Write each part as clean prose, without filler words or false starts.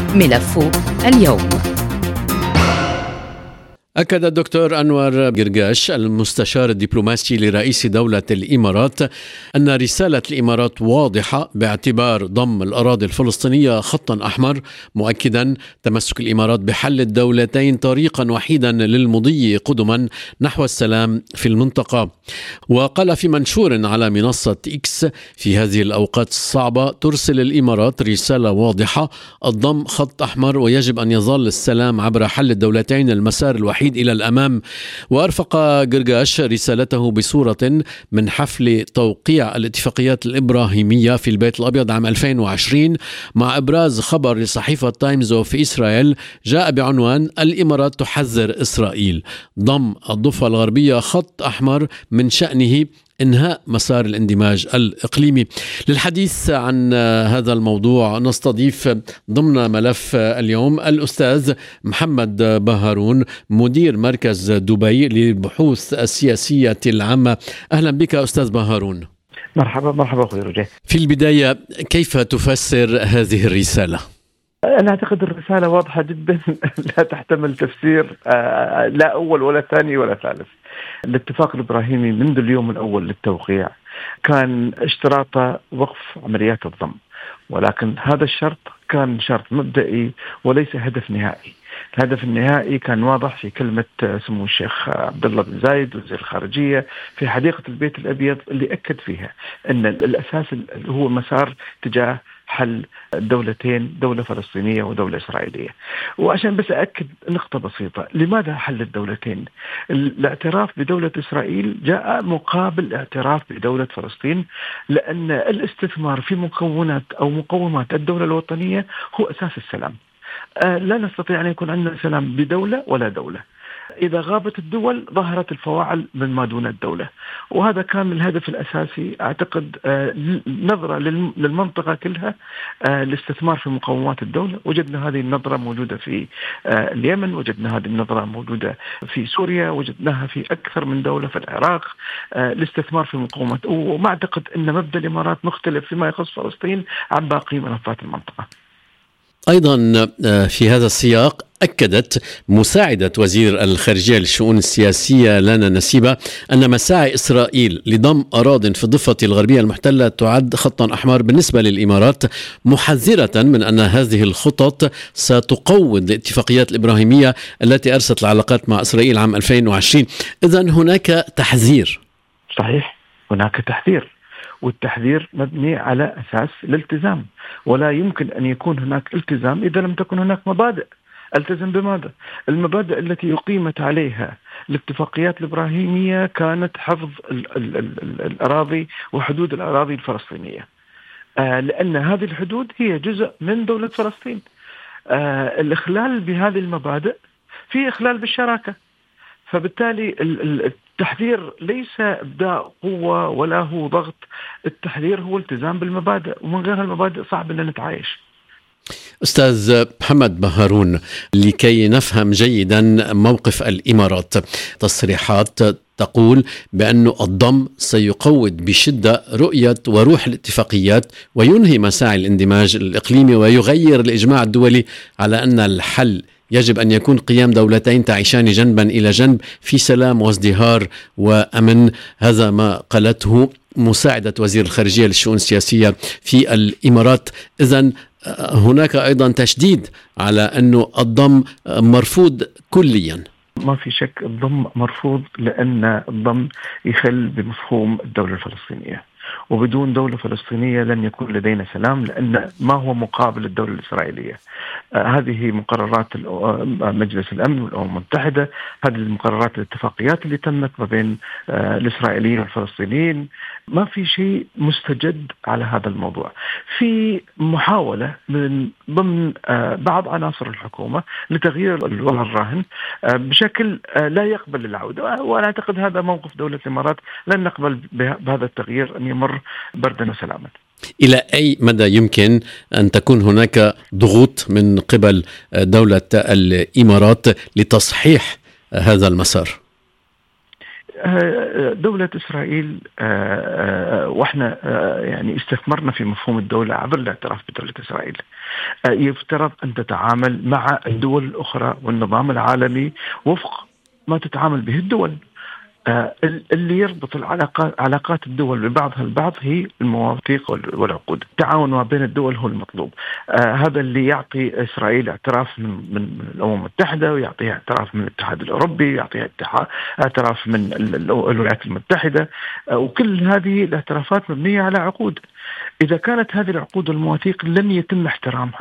ملف اليوم. أكد الدكتور أنور قرقاش المستشار الدبلوماسي لرئيس دولة الإمارات أن رسالة الإمارات واضحة باعتبار ضم الأراضي الفلسطينية خطا أحمر، مؤكدا تمسك الإمارات بحل الدولتين طريقا وحيدا للمضي قدما نحو السلام في المنطقة. وقال في منشور على منصة إكس: في هذه الأوقات الصعبة ترسل الإمارات رسالة واضحة، الضم خط أحمر ويجب أن يظل السلام عبر حل الدولتين المسار الوحيد إلى الأمام. وأرفق قرقاش رسالته بصورة من حفل توقيع الاتفاقيات الإبراهيمية في البيت الأبيض عام 2020 مع إبراز خبر لصحيفة تايمز أوف إسرائيل جاء بعنوان: الإمارات تحذر إسرائيل، ضم الضفة الغربية خط أحمر من شأنه إنهاء مسار الاندماج الإقليمي. للحديث عن هذا الموضوع نستضيف ضمن ملف اليوم الأستاذ محمد بهارون، مدير مركز دبي للبحوث السياسية العامة. أهلا بك أستاذ بهارون. مرحبا أخوي رجاء. في البداية، كيف تفسر هذه الرسالة؟ أنا أعتقد الرسالة واضحة جدا، لا تحتمل تفسير لا أول ولا ثاني ولا ثالث. الاتفاق الإبراهيمي منذ اليوم الأول للتوقيع كان اشتراط وقف عمليات الضم، ولكن هذا الشرط كان شرط مبدئي وليس هدف نهائي. الهدف النهائي كان واضح في كلمة سمو الشيخ عبد الله بن زايد وزير الخارجية في حديقة البيت الأبيض، اللي أكد فيها أن الأساس هو مسار تجاه حل الدولتين، دولة فلسطينية ودولة إسرائيلية. وعشان بس أكد نقطة بسيطة، لماذا حل الدولتين؟ الاعتراف بدولة إسرائيل جاء مقابل الاعتراف بدولة فلسطين، لأن الاستثمار في مكونات أو مقومات الدولة الوطنية هو أساس السلام. لا نستطيع أن يكون عندنا سلام بدولة ولا دولة. إذا غابت الدول ظهرت الفواعل من ما دون الدولة، وهذا كان الهدف الأساسي. أعتقد نظرة للمنطقة كلها، الاستثمار في مقومات الدولة. وجدنا هذه النظرة موجودة في اليمن، وجدنا هذه النظرة موجودة في سوريا، وجدناها في أكثر من دولة في العراق. الاستثمار في مقومات، وما أعتقد أن مبدأ الإمارات مختلف فيما يخص فلسطين عن باقي ملفات المنطقة. أيضا في هذا السياق أكدت مساعدة وزير الخارجية للشؤون السياسية لانا نسيبة أن مساعي إسرائيل لضم أراضٍ في الضفة الغربية المحتلة تعد خطا أحمر بالنسبة للإمارات، محذرة من أن هذه الخطط ستقوض الاتفاقيات الإبراهيمية التي أرست العلاقات مع إسرائيل عام 2020. إذن هناك تحذير. صحيح، هناك تحذير، والتحذير مبني على أساس الالتزام، ولا يمكن أن يكون هناك التزام إذا لم تكن هناك مبادئ. التزم بماذا؟ المبادئ التي أقيمت عليها الاتفاقيات الإبراهيمية كانت حفظ الأراضي وحدود الأراضي الفلسطينية، لأن هذه الحدود هي جزء من دولة فلسطين. الإخلال بهذه المبادئ في إخلال بالشراكة، فبالتالي التحذير ليس إبداء قوة ولا هو ضغط. التحذير هو التزام بالمبادئ، ومن غير المبادئ صعب أن نتعايش. أستاذ محمد بهارون، لكي نفهم جيدا موقف الإمارات، تصريحات تقول بأن الضم سيقوض بشدة رؤية وروح الاتفاقيات وينهي مساعي الاندماج الإقليمي ويغير الإجماع الدولي على أن الحل يجب أن يكون قيام دولتين تعيشان جنبا إلى جنب في سلام وازدهار وأمن. هذا ما قالته مساعدة وزير الخارجية للشؤون السياسية في الإمارات. إذن هناك أيضا تشديد على أنه الضم مرفوض كليا. ما في شك الضم مرفوض، لأن الضم يخل بمفهوم الدولة الفلسطينية، وبدون دولة فلسطينية لن يكون لدينا سلام، لأن ما هو مقابل الدولة الإسرائيلية؟ هذه مقررات مجلس الأمن والأمم المتحدة، هذه المقررات الاتفاقيات اللي تمت ما بين الإسرائيليين والفلسطينيين. ما في شيء مستجد على هذا الموضوع. في محاولة من ضمن بعض عناصر الحكومة لتغيير الوضع الراهن بشكل لا يقبل العودة، وأنا أعتقد هذا موقف دولة الإمارات. لن نقبل بهذا التغيير أن يمر بردا وسلاما. إلى أي مدى يمكن أن تكون هناك ضغوط من قبل دولة الإمارات لتصحيح هذا المسار؟ دولة إسرائيل وإحنا يعني استثمرنا في مفهوم الدولة عبر الاعتراف بدولة إسرائيل. يفترض أن تتعامل مع الدول الأخرى والنظام العالمي وفق ما تتعامل به الدول. اللي يربط علاقات الدول ببعضها البعض هي المواثيق والعقود. التعاون ما بين الدول هو المطلوب. هذا اللي يعطي إسرائيل اعتراف من الأمم المتحدة، ويعطيها اعتراف من الاتحاد الأوروبي، ويعطيها اعتراف من الولايات المتحدة. وكل هذه الاعترافات مبنية على عقود. إذا كانت هذه العقود والمواثيق لم يتم احترامها،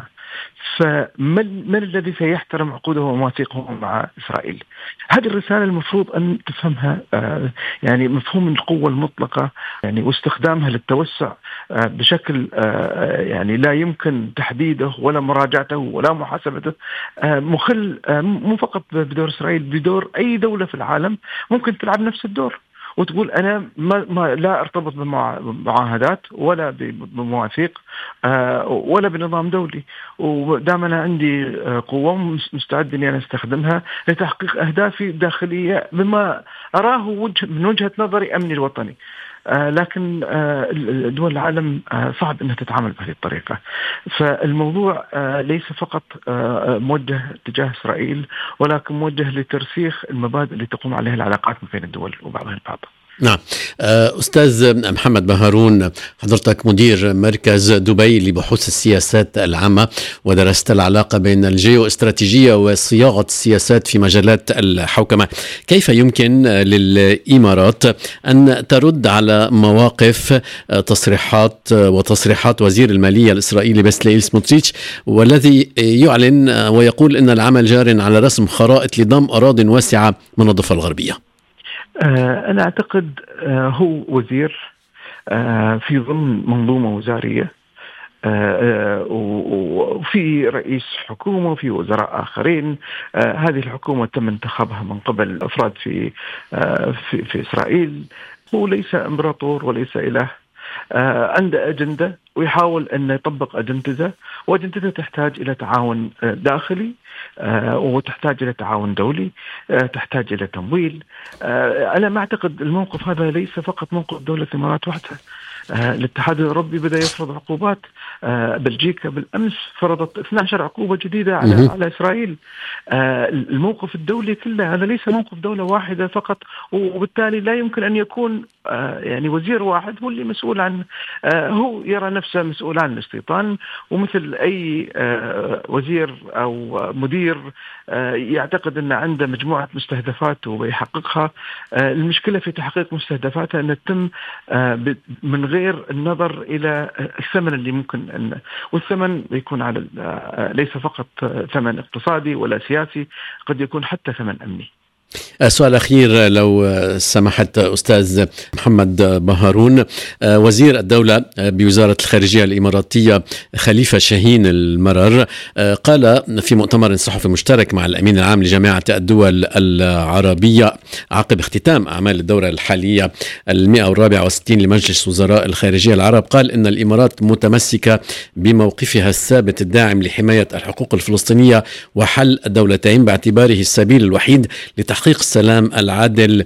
فمن الذي سيحترم عقوده ومواثيقه مع إسرائيل؟ هذه الرسالة المفروض أن تفهمها، يعني مفهوم القوة المطلقة يعني واستخدامها للتوسع بشكل يعني لا يمكن تحديده ولا مراجعته ولا محاسبته، مخل مو فقط بدور إسرائيل، بدور أي دولة في العالم ممكن تلعب نفس الدور وتقول أنا ما لا أرتبط بمعاهدات ولا بمواثيق ولا بنظام دولي، ودام أنا عندي قوة مستعد أني أنا أستخدمها لتحقيق أهدافي الداخلية بما أراه من وجهة نظري أمني الوطني. لكن دول العالم صعب أنها تتعامل بهذه الطريقة. فالموضوع ليس فقط موجه تجاه إسرائيل، ولكن موجه لترسيخ المبادئ اللي تقوم عليها العلاقات بين الدول وبعضها البعض. نعم. أستاذ محمد بهارون، حضرتك مدير مركز دبي لبحوث السياسات العامة، ودرست العلاقة بين الجيو استراتيجية وصياغة السياسات في مجالات الحوكمة. كيف يمكن للإمارات أن ترد على مواقف وتصريحات وزير المالية الإسرائيلي بسليل سموتريتش، والذي يعلن ويقول أن العمل جار على رسم خرائط لضم أراضٍ واسعة من الضفة الغربية؟ أنا أعتقد هو وزير في ضمن منظومة وزارية، وفي رئيس حكومة وفي وزراء آخرين. هذه الحكومة تم انتخابها من قبل أفراد في إسرائيل. هو ليس إمبراطور وليس إله، عنده أجندة ويحاول أن يطبق أجندته، وأجندته تحتاج إلى تعاون داخلي، وتحتاج إلى تعاون دولي، تحتاج إلى تمويل. أنا ما أعتقد الموقف هذا ليس فقط موقف دولة الإمارات وحدها. الاتحاد الأوروبي بدأ يفرض عقوبات. بلجيكا بالأمس فرضت 12 عقوبة جديدة على إسرائيل. الموقف الدولي كله هذا ليس موقف دولة واحدة فقط، وبالتالي لا يمكن أن يكون يعني وزير واحد هو اللي مسؤول عن، هو يرى نفسه مسؤول عن الاستيطان، ومثل أي وزير أو مدير يعتقد أن عنده مجموعة مستهدفات ويحققها. المشكلة في تحقيق مستهدفاتها أن تتم من غير النظر إلى الثمن اللي ممكن والثمن يكون على ليس فقط ثمن اقتصادي ولا سياسي، قد يكون حتى ثمن أمني. سؤال أخير لو سمحت أستاذ محمد بهارون. وزير الدولة بوزارة الخارجية الإماراتية خليفة شاهين المرر قال في مؤتمر صحفي مشترك مع الأمين العام لجامعة الدول العربية عقب اختتام أعمال الدورة الحالية 164 لمجلس وزراء الخارجية العرب، قال إن الإمارات متمسكة بموقفها الثابت الداعم لحماية الحقوق الفلسطينية وحل الدولتين باعتباره السبيل الوحيد لتحقيق السلام العادل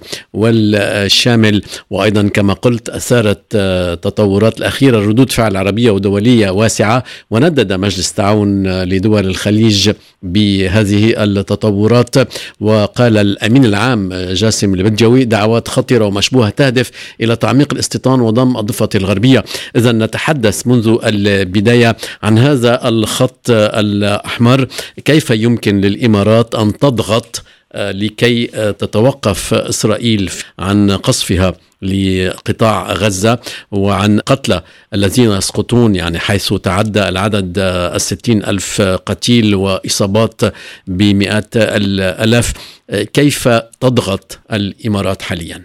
والشامل. وأيضا كما قلت أثارت تطورات الأخيرة ردود فعل عربية ودولية واسعة، وندد مجلس التعاون لدول الخليج بهذه التطورات. وقال الأمين العام جاسم البدجوي دعوات خطرة ومشبوهة تهدف إلى تعميق الاستيطان وضم الضفة الغربية. إذا نتحدث منذ البداية عن هذا الخط الأحمر. كيف يمكن للإمارات أن تضغط لكي تتوقف إسرائيل عن قصفها لقطاع غزة وعن قتلى الذين يسقطون، يعني حيث تعدى العدد 60,000 قتيل وإصابات بمئات الآلاف؟ كيف تضغط الإمارات حاليا؟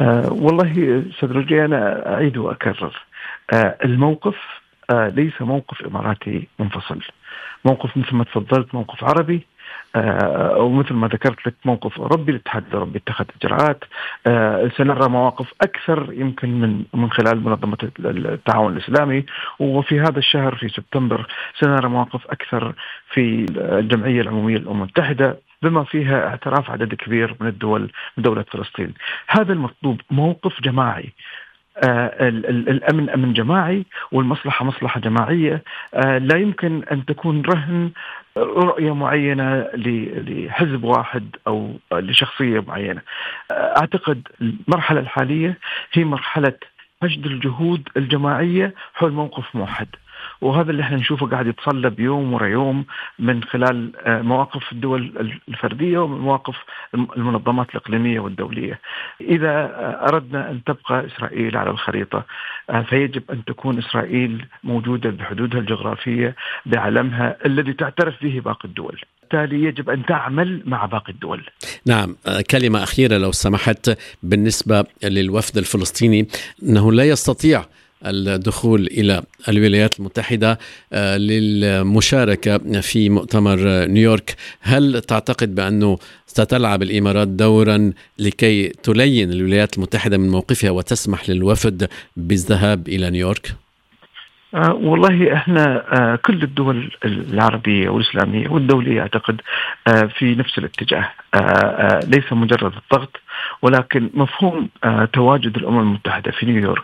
والله سيد، أنا أعيد وأكرر، الموقف ليس موقف إماراتي منفصل، موقف مثل ما تفضلت موقف عربي، ومثل ما ذكرت لك موقف أوروبي. الاتحاد الأوروبي اتخذ إجراءات. سنرى مواقف أكثر يمكن من خلال منظمة التعاون الإسلامي، وفي هذا الشهر في سبتمبر سنرى مواقف أكثر في الجمعية العمومية للأمم المتحدة. بما فيها اعتراف عدد كبير من الدول من دولة فلسطين. هذا المطلوب، موقف جماعي. الأمن أمن جماعي والمصلحة مصلحة جماعية. لا يمكن أن تكون رهن رؤية معينة لحزب واحد أو لشخصية معينة. أعتقد المرحلة الحالية هي مرحلة مجد الجهود الجماعية حول موقف موحد، وهذا اللي احنا نشوفه قاعد يتصلب يوم ورا يوم من خلال مواقف الدول الفردية ومواقف المنظمات الإقليمية والدولية. إذا أردنا أن تبقى إسرائيل على الخريطة فيجب أن تكون إسرائيل موجودة بحدودها الجغرافية بعلمها الذي تعترف به باقي الدول، بالتالي يجب أن تعمل مع باقي الدول. نعم، كلمة أخيرة لو سمحت بالنسبة للوفد الفلسطيني، أنه لا يستطيع الدخول إلى الولايات المتحدة للمشاركة في مؤتمر نيويورك. هل تعتقد بأنه ستلعب الإمارات دورا لكي تلين الولايات المتحدة من موقفها وتسمح للوفد بالذهاب إلى نيويورك؟ والله احنا كل الدول العربية والإسلامية والدولية اعتقد في نفس الاتجاه، ليس مجرد الضغط ولكن مفهوم تواجد الأمم المتحدة في نيويورك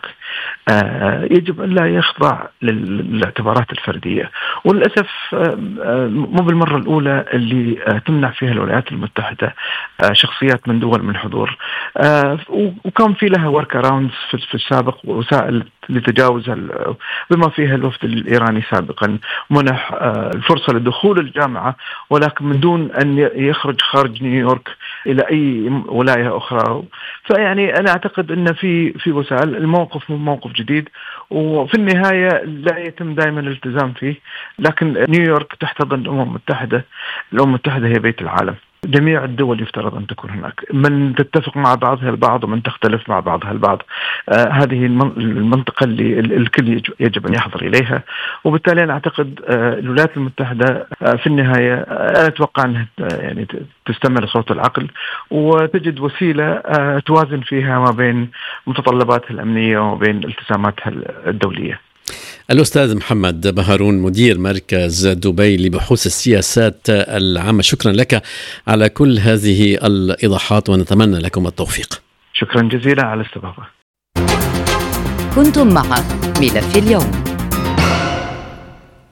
يجب أن لا يخضع للاعتبارات الفردية. وللأسف مو بالمرة الأولى اللي تمنع فيها الولايات المتحدة شخصيات من دول من حضور، وكان في لها ورك أراوندز في السابق ووسائل لتجاوز بما فيها الوفد الإيراني سابقا منح الفرصة لدخول الجامعة ولكن من دون أن يخرج خارج نيويورك إلى أي ولاية أخرى. فيعني أنا أعتقد أن في وسائل الموقف موقف جديد، وفي النهاية لا يتم دائما الالتزام فيه، لكن نيويورك تحتضن الأمم المتحدة. الأمم المتحدة هي بيت العالم، جميع الدول يفترض أن تكون هناك، من تتفق مع بعضها البعض ومن تختلف مع بعضها البعض. هذه المنطقة اللي الكل يجب أن يحضر إليها، وبالتالي أنا أعتقد الولايات المتحدة في النهاية أنا أتوقع أنها يعني تستمع لصوت العقل وتجد وسيلة توازن فيها ما بين متطلباتها الأمنية وما بين التزاماتها الدولية. الأستاذ محمد بهارون، مدير مركز دبي لبحوث السياسات العامة، شكرا لك على كل هذه الإيضاحات ونتمنى لكم التوفيق. شكرا جزيلا على الاستضافة. كنتم مع ملف اليوم.